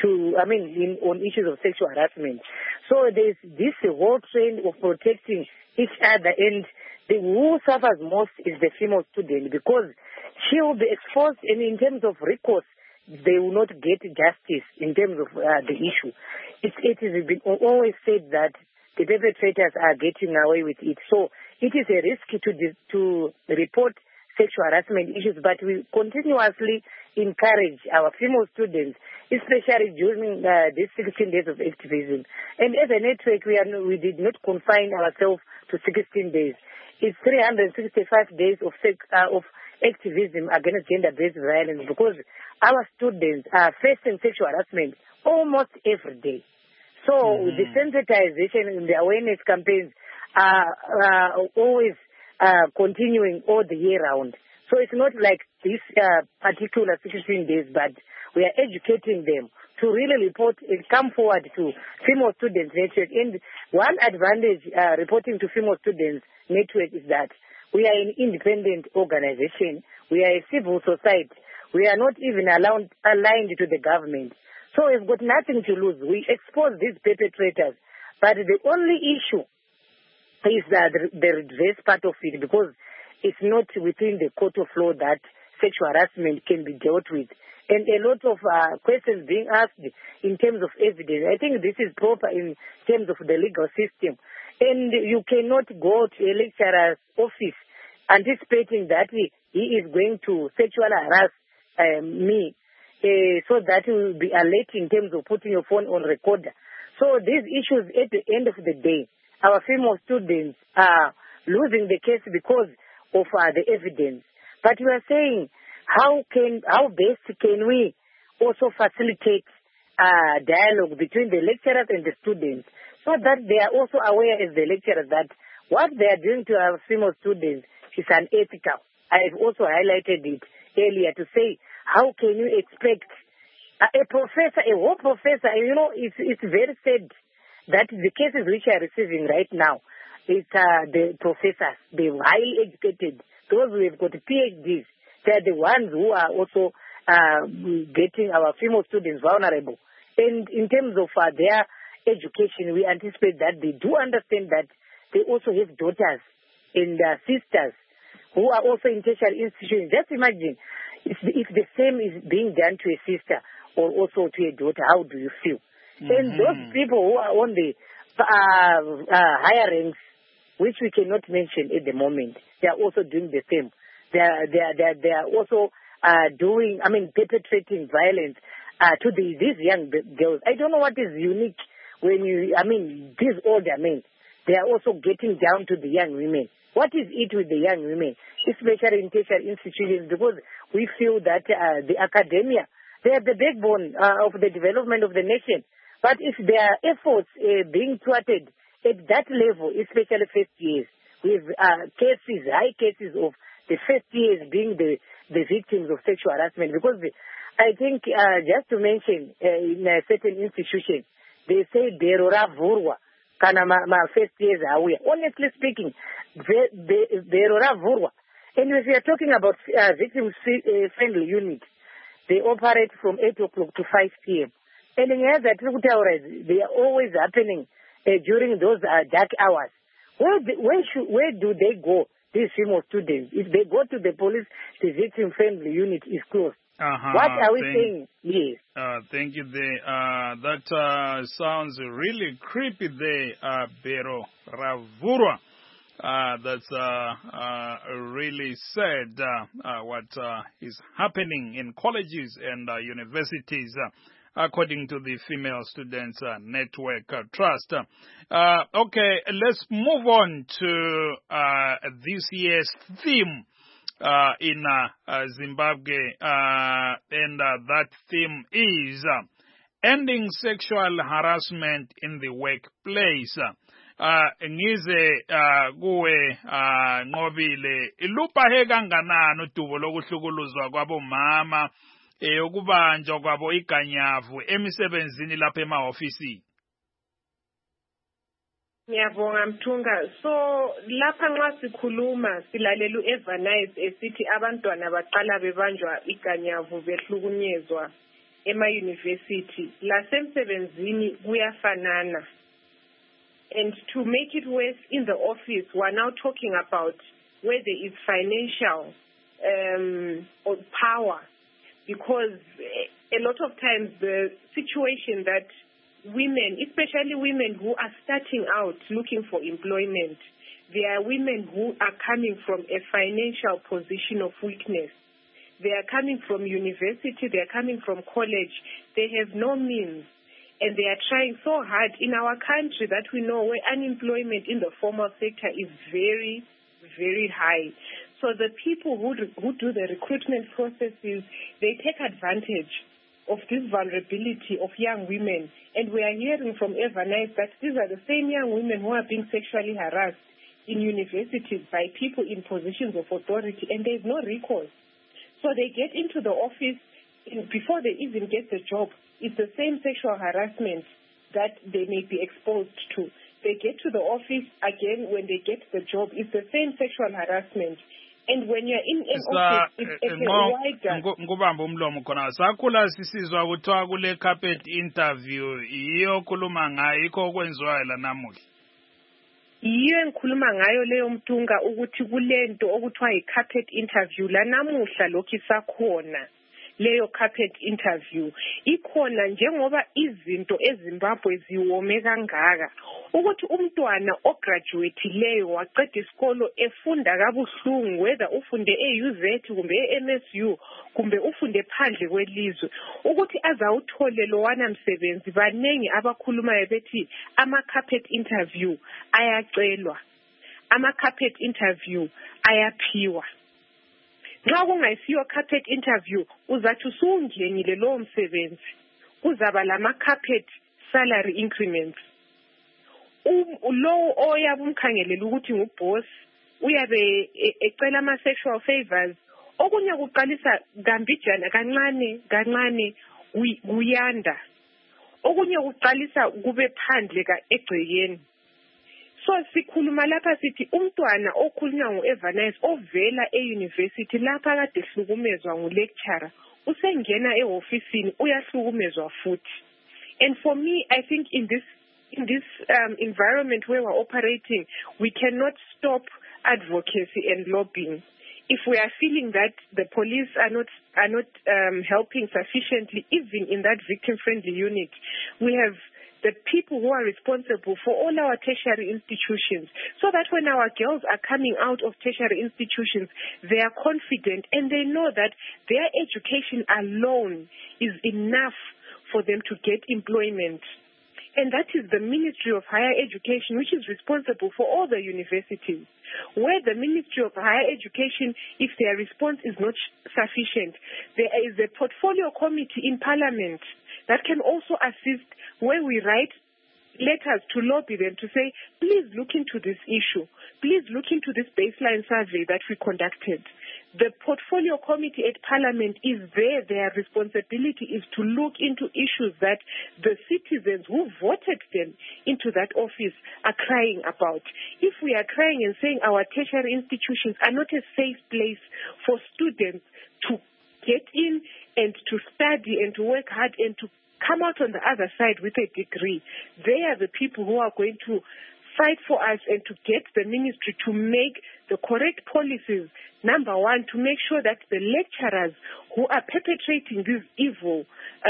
on issues of sexual harassment? So there's this whole trend of protecting each other, and who suffers most is the female student, because she will be exposed, and in terms of recourse, they will not get justice in terms of the issue. It has been always said that the perpetrators are getting away with it. So it is a risk to report sexual harassment issues, but we continuously encourage our female students, especially during these 16 days of activism. And as a network, we did not confine ourselves to 16 days. It's 365 days of activism against gender-based violence, because our students are facing sexual harassment almost every day. So the sensitization and the awareness campaigns are always continuing all the year round. So it's not like this particular 16 days, but we are educating them to really report and come forward to female students network. And one advantage reporting to female students network is that we are an independent organization. We are a civil society. We are not even aligned to the government. So we've got nothing to lose. We expose these perpetrators. But the only issue is the redress part of it, because it's not within the court of law that sexual harassment can be dealt with. And a lot of questions being asked in terms of evidence. I think this is proper in terms of the legal system. And you cannot go to a lecturer's office anticipating that he is going to sexually harass me, so that will be alert in terms of putting your phone on recorder. So these issues, at the end of the day, our female students are losing the case because of the evidence. But we are saying, how best can we also facilitate dialogue between the lecturers and the students, so that they are also aware as the lecturers that what they are doing to our female students is unethical. I have also highlighted it earlier to say, how can you expect a professor, a whole professor, it's very sad that the cases which are receiving right now is the professors, the highly educated, those who have got PhDs, they're the ones who are also getting our female students vulnerable. And in terms of their education, we anticipate that they do understand that they also have daughters and sisters who are also in tertiary institutions. Just imagine if the same is being done to a sister or also to a daughter, how do you feel? And those people who are on the higher ranks, which we cannot mention at the moment, they are also doing the same. They are also perpetrating violence to these young girls. I don't know what is unique these older men, they are also getting down to the young women. What is it with the young women, especially in tertiary institutions? Because we feel that the academia, they are the backbone of the development of the nation. But if their efforts being thwarted at that level, especially first years, with high cases of the first years being the victims of sexual harassment. Because I think, just to mention, in a certain institution, they say berora vurwa kana ma first years aware. Honestly speaking, berora vurwa. And if we are talking about victim-friendly units, they operate from 8 o'clock to 5 p.m. And in that, they are always happening during those dark hours. Where do they go these female students. If they go to the police, the victim-friendly unit is closed. Uh-huh. What are we saying? Yes. Thank you there. That sounds really creepy there, Bero Ravurwa. That's really sad what is happening in colleges and universities, according to the Female Students Network Trust. Okay, let's move on to this year's theme in Zimbabwe, and that theme is ending sexual harassment in the workplace. Ngize kuwe Nqobile, lupahe kanganani udubo lokuhlukuluzwa kwabomama ukubanjwa kwabo iganyavu emisebenzini lapha emaofisini? Ngiyabonga Mthunga. So lapha nxa sikhuluma silalela uEvanice esithi abantwana baqala bebanjwa iganyavu behlukunyezwa ema-university. Lasemsebenzini kuyafanana. And to make it worse, in the office, we're now talking about where there is financial or power, because a lot of times the situation that women, especially women who are starting out looking for employment, they are women who are coming from a financial position of weakness. They are coming from university, they are coming from college, they have no means. And they are trying so hard in our country that we know where unemployment in the formal sector is very, very high. So the people who do the recruitment processes, they take advantage of this vulnerability of young women. And we are hearing from Evanice that these are the same young women who are being sexually harassed in universities by people in positions of authority, and there is no recourse. So they get into the office, and before they even get the job, it's the same sexual harassment that they may be exposed to. They get to the office, again, when they get the job, it's the same sexual harassment. And when you're in an office, it's a wider... Ngubamba umlomo khona. Sakhula sisizwa kuthiwa kule carpet interview iyo khuluma ngayo ikho okwenziwayo la namuhla. Yiyo engikhuluma ngayo leyo Mthunga ukuthi kulento okuthiwa i-carpet interview la namuhla lokhu isakhona. Leyo carpet interview ikhona njengoba izinto eZimbabwe ziwome kangaka ukuthi umntwana ograduate-leyo waqeda isikolo efunda kabuhlungu, whether ufunde e-UVET kumbe e-MSU kumbe ufunde phandle kwelizwe, ukuthi azawuthole lowana msebenzi. Banengi abakhulumayo bethi ama-carpet interview ayacelwa, ama-carpet interview ayaphiwa. Nxa kungayisiyo carpet interview, uzathi usungenile lowo msebenzi, kuzaba lama-carpet salary increments. Lowo oyabe umkhangelela ukuthi nguboss uyabe ecela ama-sexual favors, okunye kuqalisa gambijana kancane kuyanda, okunye kuqalisa kube phandle egcekeni. So sikhuluma lapha sithi umntwana okhulunywa nguEvanice ovela e-university lapha kade hlukumezwa ngu-lecturer usengena e-ofisini uyahlukumezwa futhi. And for me, I think in this environment where we're operating, we cannot stop advocacy and lobbying. If we are feeling that the police are not helping sufficiently, even in that victim-friendly unit, we have the people who are responsible for all our tertiary institutions, so that when our girls are coming out of tertiary institutions, they are confident and they know that their education alone is enough for them to get employment. And that is the Ministry of Higher Education, which is responsible for all the universities. Where the Ministry of Higher Education, if their response is not sufficient, there is a portfolio committee in Parliament that can also assist, where we write letters to lobby them to say, please look into this issue. Please look into this baseline survey that we conducted. The portfolio committee at Parliament is there. Their responsibility is to look into issues that the citizens who voted them into that office are crying about. If we are crying and saying our tertiary institutions are not a safe place for students to get in and to study and to work hard and to come out on the other side with a degree, they are the people who are going to fight for us and to get the ministry to make the correct policies. Number one, to make sure that the lecturers who are perpetrating these evil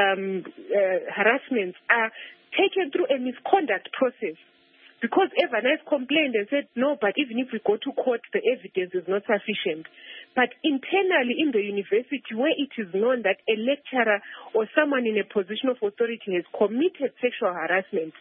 harassments are taken through a misconduct process. Because Evanice complained and said, no, but even if we go to court, the evidence is not sufficient. But internally in the university, where it is known that a lecturer or someone in a position of authority has committed sexual harassment,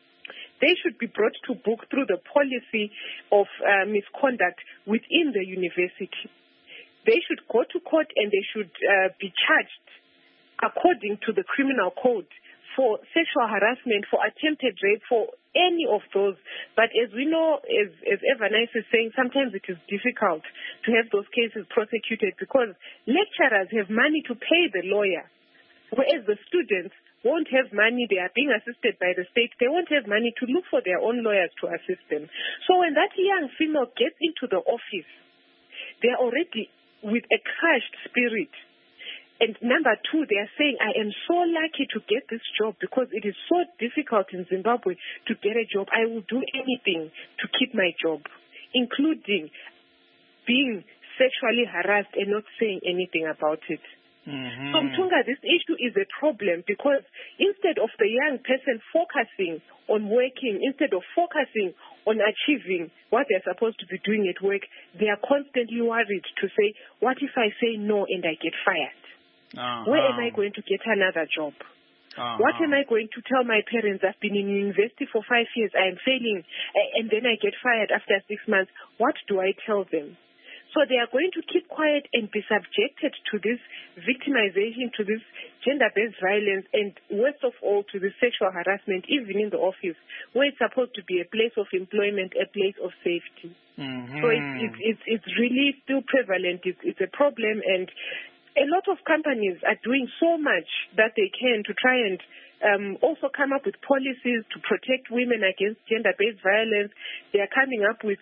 they should be brought to book through the policy of misconduct within the university. They should go to court and they should be charged according to the criminal code for sexual harassment, for attempted rape, for any of those. But as we know, as Evanice is saying, sometimes it is difficult to have those cases prosecuted because lecturers have money to pay the lawyer, whereas the students won't have money. They are being assisted by the state. They won't have money to look for their own lawyers to assist them. So when that young female gets into the office, they are already with a crushed spirit. And number two, they are saying, I am so lucky to get this job because it is so difficult in Zimbabwe to get a job. I will do anything to keep my job, including being sexually harassed and not saying anything about it. Mm-hmm. So, Mtunga, this issue is a problem because instead of the young person focusing on working, instead of focusing on achieving what they're supposed to be doing at work, they are constantly worried to say, what if I say no and I get fired? Where am I going to get another job? What am I going to tell my parents? I've been in university for 5 years, I am failing, and then I get fired after 6 months. What do I tell them? So they are going to keep quiet and be subjected to this victimization, to this gender-based violence, and worst of all, to this sexual harassment, even in the office, where it's supposed to be a place of employment, a place of safety. Mm-hmm. So it's really still prevalent. It's a problem, and a lot of companies are doing so much that they can to try and also come up with policies to protect women against gender-based violence. They are coming up with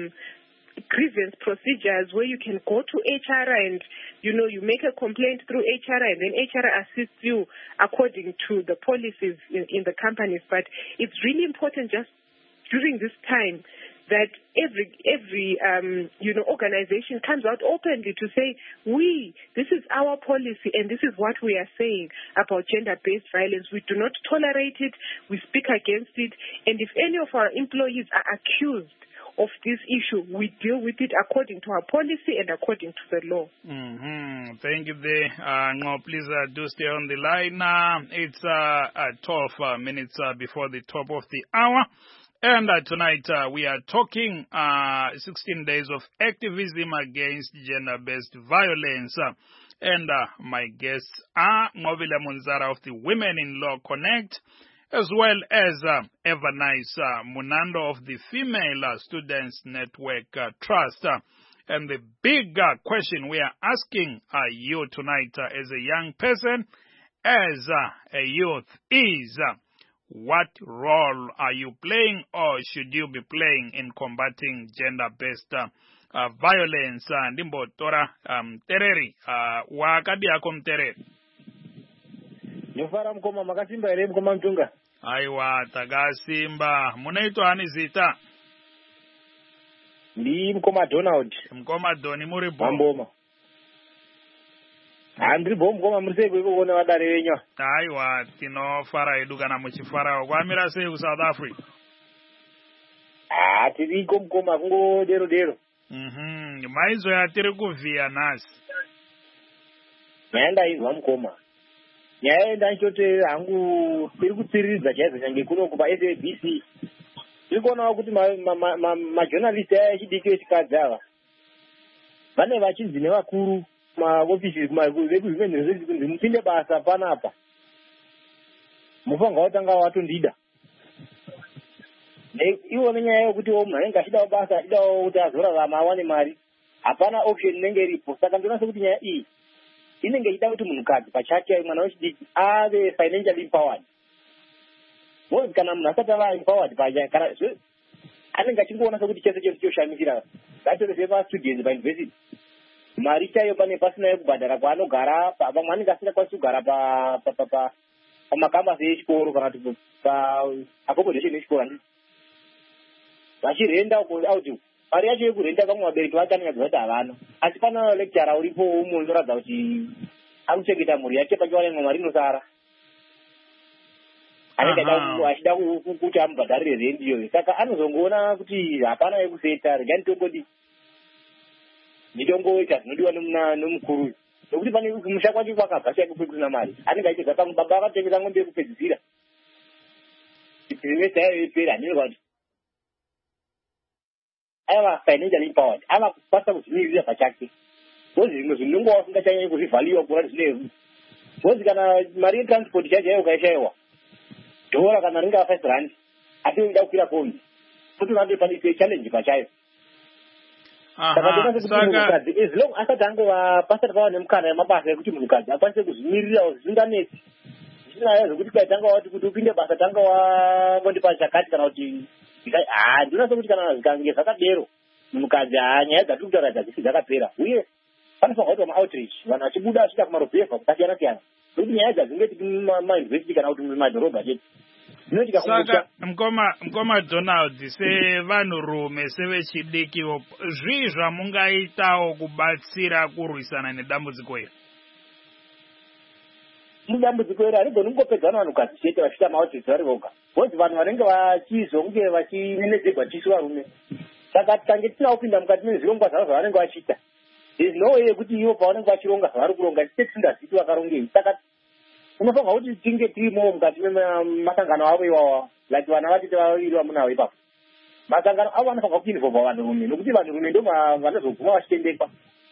grievance procedures where you can go to HR and, you make a complaint through HR and then HR assists you according to the policies in the companies. But it's really important just during this time that every organization comes out openly to say, this is our policy and this is what we are saying about gender-based violence. We do not tolerate it. We speak against it. And if any of our employees are accused of this issue, we deal with it according to our policy and according to the law. Mm-hmm. Thank you there. No, please do stay on the line. It's 12 minutes before the top of the hour. And tonight we are talking 16 days of activism against gender-based violence. And my guests are Nqobile Munzara of the Women in Law Connect, as well as Evanice Munando of the Female Students Network Trust. And the big question we are asking you tonight as a young person, as a youth, is what role are you playing or should you be playing in combating gender-based violence? Ndimbo Tora Tereri, wakadi yako Mtereri. Nifara mkoma makasimba ile mkoma Mtunga. Aiwa, tagasimba. Munaitwa hani zita? Ndi mkoma Donald. Mkoma Doni muribo. Mamboma. Andri bom mkoma mrisego iko kone wadare wenyo. Aiwa, tino fara eduka na mchifara. Kwa mira se u South Africa? Tiriko mkoma kungo dero. Maizo ya tiriku via nasi. Naenda hivyo mkoma. Nyaenda nchote hangu tirikutsiridza chaizo change kuno kupa SABC. Tirikuona wakuti ma journalist ya chidiki echikadzi ava. Vane vachinzi nevakuru maofisi vekuzvimwe mupinde basa panapa. Mufanga watanga watondida. Iwo nenyaya yokuti munhu anenge achidawo basa achidawo kuti azorarama awane mari. Hapana option inenge iripo. Saka ndinoona sekuti nyaya iyi inenge ichida kuti munhukadzi pachake mwana wechidiki ave financially empowered. Mozi kana munhu asati ava empowered kana anenge achingoona sekuti chese choshamikira. Zvatore sevastudents pauniversity. Mari chayo pane pasina yekubhadhara kwaanogara, vamwe anenge asingakwanisi kugara pamakambasi echikoro kana kuti pa accommodation echikoro. vachirenda auti mari yacho yekurenda vamwe vabereki vatanyazi vati havana, asi pana lecturer uripo umwe unoratidza kuti akuchengeta mhuri yake pachiwanenwa mari inosara anenge achida kuti amubhadharire rendi iyoyo. Saka anozongoona kuti hapana yekuseta, regai nditongoita zvinodiwa nomukuru, nokuti pane kumusha kwacho kwakabva chaiko kwekusina mari. Anenge achibva pamwe baba akatengesa ng'ombe yekupedzisira trimesta yayo ipera, handinoga kuti aiva financially empowered, ava kupasa kuzvimirira pachake. Bozi zvimwe zvinongowa usingachanyanyi kuzvivhaliwa kuona zvinezvi. Bozi kana mari yetransport chacho yayo ukaishayiwa dhora kana ringe R5 asi uida kukwira kombi kuti vange pane challenge pachayo. Saka munhukadzi as long asati angova pasati pava nemukana yemabasa ekuti munhukadzi akwanise kuzvimirira zvisinganetsi zvisinayo zvokuti kaitanga wati kuti upinde basa tanga wangondipa chakati kana kuti ndinoona sekuti kana zvikange zvakadero munhukadzi nyaya dzatiri kutaura dzadzisi dzakapera, uye panofanirwa kuitwa maoutreach vanhu vachibuda vachida kumarobhevha akasiyana siyana, nokuti nyaya dzadzingeti kumayunivhesiti kana kuti mumadhorobha chete. Saka mkoma Donald, sevanhurume sevechidikiwo zvii zvamungaitawo kubatsira kurwisana nedambudziko iri? Mudambudziko iri harigoni kungopedzana vanhukadzi chete vachiita maoutreach vari voga, bozi vanhu vanenge vachizonge vachinenedzerwa chisu varume. Saka tikange tisina kupinda mukati mezvirongwa zvavo zvavanenge vachiita, there's no way yekuti ivo pavanenge vachironga zvavari kuronga tise tisingazii vakarongei. Saka unofanirwa kuti tinge tirimo mukati memasangano avo iwawa, like vana vatete vaviri vamunavo ipapo. Masangano avo anofanirwa kuinvolva vanhurume, nokuti vanhurume ndo vanozoguma vachitendekwa.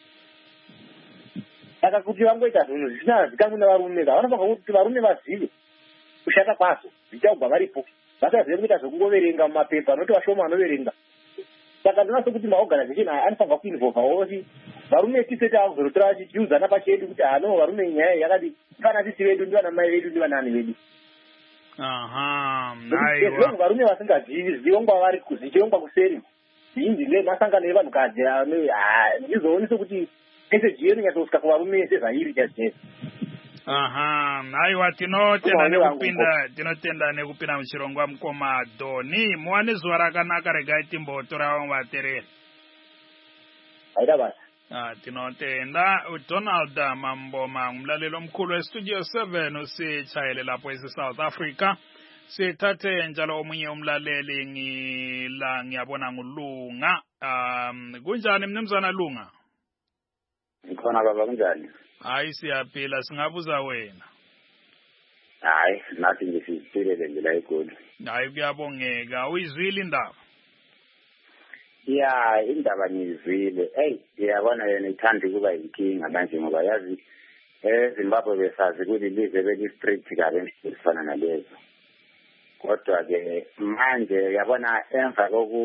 Saka kuti vangoita zvinhu zvisina zikamwe navarume, vanofanirwa kuti varume vazive kushata kwazvo zvichakubva varipo, vasazive kuita zvokungoverenga mumapepa noti vashoma vanoverenga. Saka ndinoona sekuti maorganization aya anofanirwa kuinvolva woti varume tiseti akuzotora tichiudzana pachedu kuti no varume nyaya yakati kana tisi vedu ndivana mai vedu ndivanani vedu. Aiwa. Varume vasingazivi zvirongwa vari zvichirongwa kuseri zhinji nemasangano evanhukadzi ndizooni sekuti meseji iyo inonyatsosvika kuvarume sezvairi chaizvo. Aiwa, tinotenda nekupinda muchirongwa mukoma Doni. Muwane zuva rakanaka, regai timbotora vamwe vatereri. Aida basa. Tinotenda Donald Mamboma, umlaleli omkhulu westudio 7 usichayelela lapho eSouth Africa. Sithathe njalo omunye umlaleli ngiyabona nguLunga. Kunjani mnumzana Lunga? Ngikhona baba, kunjani? Hayi siyaphila, singabuza wena. Hayi nathi ngisiphilele nje la eGoli. Hayi kuyabongeka, uyizwile indaba? Ya, indaba ngiyizwile. Yabona yena ithanda ukuba yinkinga manje ngoba yazi eZimbabwe besazi ukuthi ilizwe beli-strict kabi esifana nalezo. Kodwa-ke manje yabona emva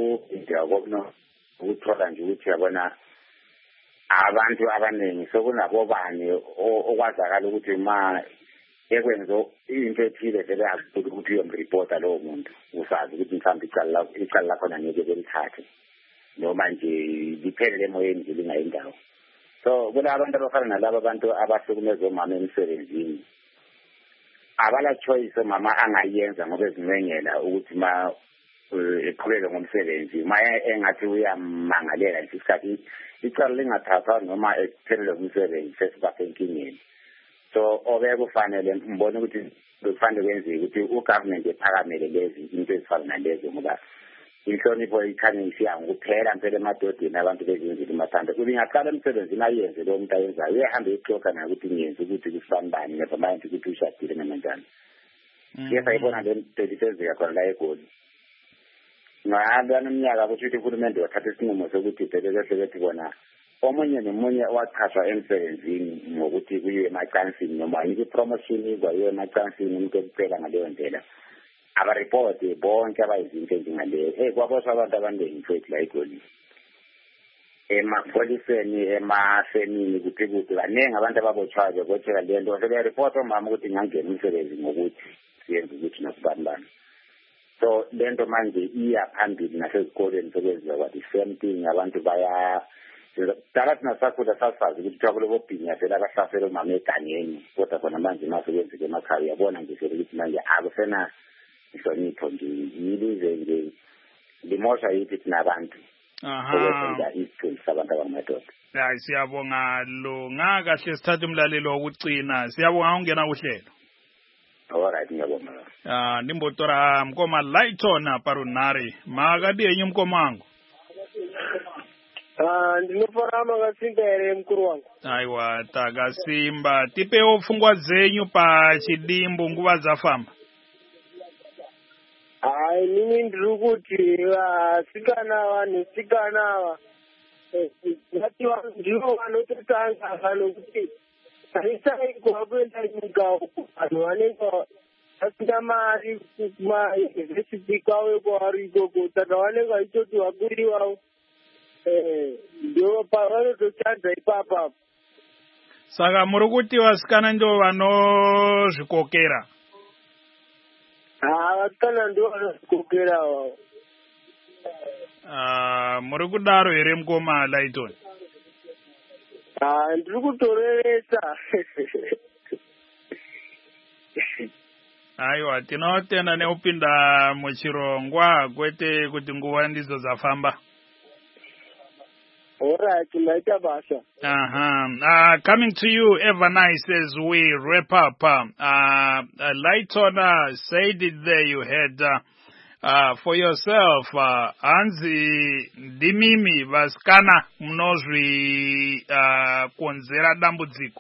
ukuthola nje ukuthi yabona abantu abaningi sokunabobani okwazakala ukuthi ma ekwenzo into ethile sebeyazi ukuthi uyomripota lowo muntu, usazi ukuthi mhlawumbe icala lakhona ngeke belithathe noma nje liphelele emoyeni nje lingayindawo. So kunabantu abafana nalabo abantu abahlukumeza omama emsebenzini, abala choice mama angayenza ngoba ezimengela ukuthi ma eqhubeke ngomsebenzi, ma engathi uyamangalela nje isikhathi icala lingathathwa noma ekuphelele umsebenzi sesibaphe enkingeni. So obe kufanele mbone ukuthi kufanele kwenziwe ukuthi ugovernment ephakamele lezi into ezifana nalezo, ngoba inhlonipho ikhanyisa ukuphela mpela emadodeni abantu bezenzile mathanda ukuthi ngaqala emsebenzini ayenze lo muntu ayenzayo, uyahambe exoxa naye ukuthi ngiyenza ukuthi kufanele never mind ukuthi ushadile noma njani. Sayibona le nto isenzeka khona la eGoli. Ngalo umnyaka ukuthi uhulumende wathatha isinqumo sokuthi bebethi bona omunye nomunye wachazwa emsebenzini ngokuthi kuyiwe emacansini noma yini promotion izwayo emacansini umuntu okuphela ngaleyo ndlela. Abaripoti bonke abayizinto njengaleyo kwabosha abantu abaningi futhi la eGoli, emapoliseni emasemini kuthi baningi abantu ababotshwayo bothela le nto seberipota omama ukuthi ngangena umsebenzi ngokuthi siyenza ukuthi nasibani. So le nto manje iya phambili nasezikoleni sokwenziwa kwa the same thing. Abantu baya dala thina sakhula sasazi ukuthi thwakulo bobhinya phela abahlasela omama egangeni, kodwa khona manje nasekwenzeka emakhaya uyabona nje ukuthi manje akusena ihlonipho nje, yilize nje limosha yithi thina abantu okwenza isithunzi sabantu abangamadoda. Hayi siyabonga lo ngakahle sithatha umlalelo wokucina siyabonga ungena uhlelo. Alright ngiyabonga. Nimbotora mkoma Lighton Parunari makadiyenye umkomango. Ndinofarama kasimba ere mkuru wangu. Aiwa takasimba tipe ofungwa zenyu pa chidimbu nguva dzafamba. Mimi ndiri kuti sikana ngati ndivo vanototanga vanokuti tarisai kuvakuenda nyika uku vanhu vanenge vasina mari kumayunivhesiti kwavo kwavari ikoko saka vanenge vachitoti vakuri vavo ndo pavanotochadza ipapapo. Saka muri kuti vasikana ndo vanozvikokera? Vasikana ndo vanozvikokera vavo. Muri kudaro here mukoma Lighton? Ndiri kutoreresa. Aiwa tinotenda neupinda muchirongwa kwete kuti nguva ndidzo dzafamba. Alright, maita basa. Coming to you, Evernice, as we wrap up. Lighton said it there you had for yourself, Anzi Dimimi Vaskana Mnozri Konzera Dambudziko.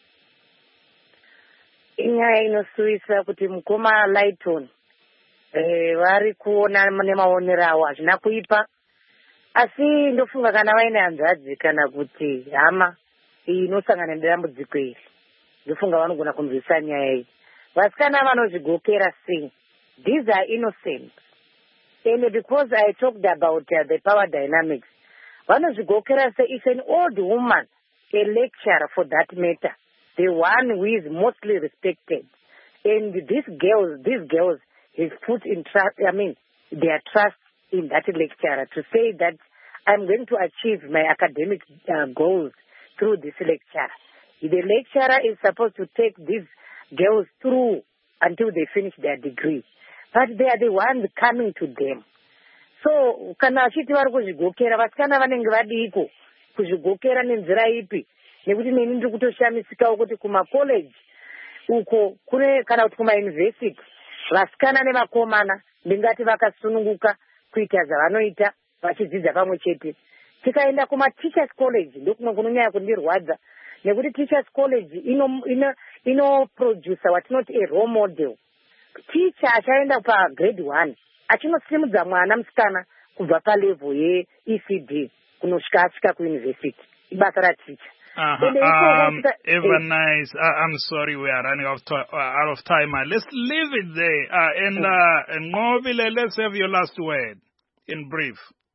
Inyaya inosuisa kuti mukoma Lighton vari kuona nemaonero awo hazvina kuipa. Asi ndofunga kana vaine hanzvadzi kana kuti hama inosangana nedambudziko iri ndofunga vanogona kunzwisa nyaya iyi. Vasikana vanozvigokera sei? These are innocent. And because I talked about the power dynamics, vanozvigokera sei? If an old woman, a lecturer for that matter, the one who is mostly respected, and these girls have put in trust, their trust in that lecturer to say that I'm going to achieve my academic goals through this lecturer. The lecturer is supposed to take these girls through until they finish their degree. But they are the ones coming to them. So, kana achiti vari kuzvigokera, vasikana vanenge vadiko kuzvigokera nenzira ipi? Nekuti neni ndiri kutoshamisikawo kuti kumacollege uko kune kana kuti kumauniversity vasikana nevakomana ndingati vakasununguka kuita zvavanoita vachidzidza pamwe chete. Tikaenda kuma-teachers college ndokumwe kunonyanya kundirwadza nekuti teachers college inoproducer watinoti a role model. Teacher achaenda pagrade 1 achinosimudza mwana musikana kubva palevel yeECD kunosvika asvika kuuniversity. Ibasa rateacher. Evernice, I'm sorry we are running out of time. Let's leave it there. And Ngobile, let's have your last word in brief.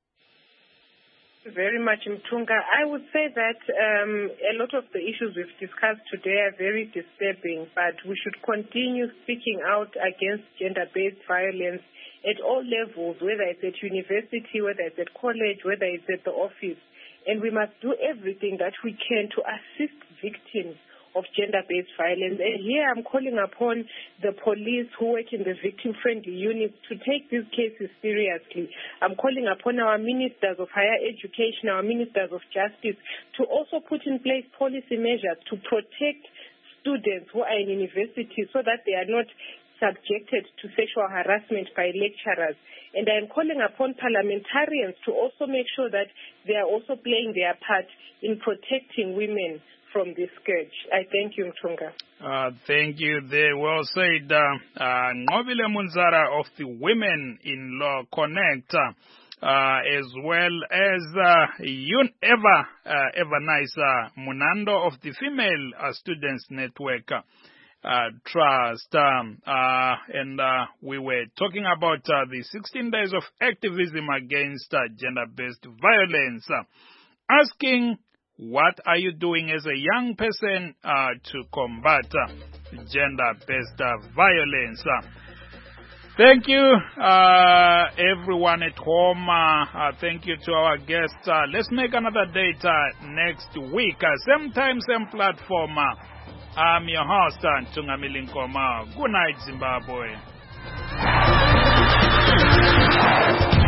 Very much, Mtunga. I would say that a lot of the issues we've discussed today are very disturbing, but we should continue speaking out against gender-based violence at all levels, whether it's at university, whether it's at college, whether it's at the office. And we must do everything that we can to assist victims of gender-based violence. And here I'm calling upon the police who work in the victim-friendly units to take these cases seriously. I'm calling upon our ministers of higher education, our ministers of justice, to also put in place policy measures to protect students who are in universities so that they are not subjected to sexual harassment by lecturers. And I'm calling upon parliamentarians to also make sure that they are also playing their part in protecting women from this scourge. I thank you, Mtunga. Thank you. There well said. Ngobile Munzara of the Women in Law Connect, as well as Evernice Munando of the Female Students Network Trust. And we were talking about the 16 days of activism against gender-based violence, asking what are you doing as a young person to combat gender-based violence? Thank you, everyone at home. Thank you to our guests. Let's make another date next week. Same time, same platform. I'm your host, Ntunga Milinkoma. Good night, Zimbabwe.